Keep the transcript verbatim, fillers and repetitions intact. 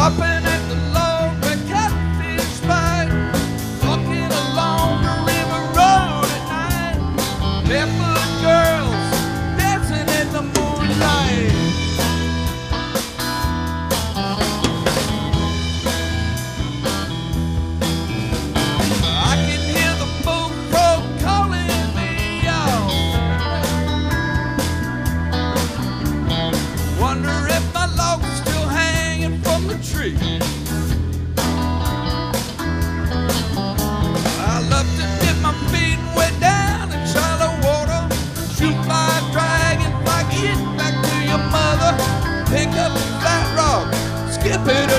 stopping at the log where catfish bite, walking along the river road at night, barefoot girls dancing in the moonlight. I can hear the bullfrog calling me out. Wonder if my log's still hanging from the tree. I love to dip my feet way down in shallow water, shoot by a dragonfly, get back to your mother, pick up a flat rock, skip it